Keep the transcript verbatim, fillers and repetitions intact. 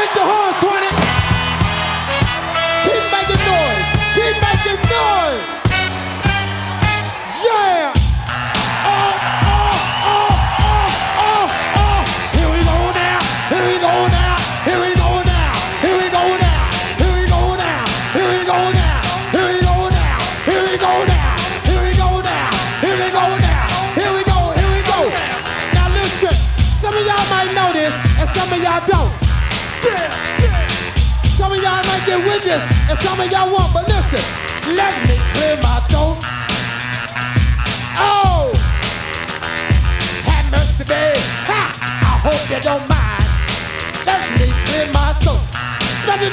Make the horns, twenty. Keep making noise. Keep making noise. Yeah. Oh, oh, oh, oh, oh, oh. Here we go now. Here we go now. Here we go now. Here we go now. Here we go now. Here we go now. Here we go now. Here we go now. Here we go now. Here we go now. Here we go. Here we go. Now listen. Some of y'all might know this, and some of y'all don't. Some of y'all might get with this, and some of y'all won't. But listen, let me clear my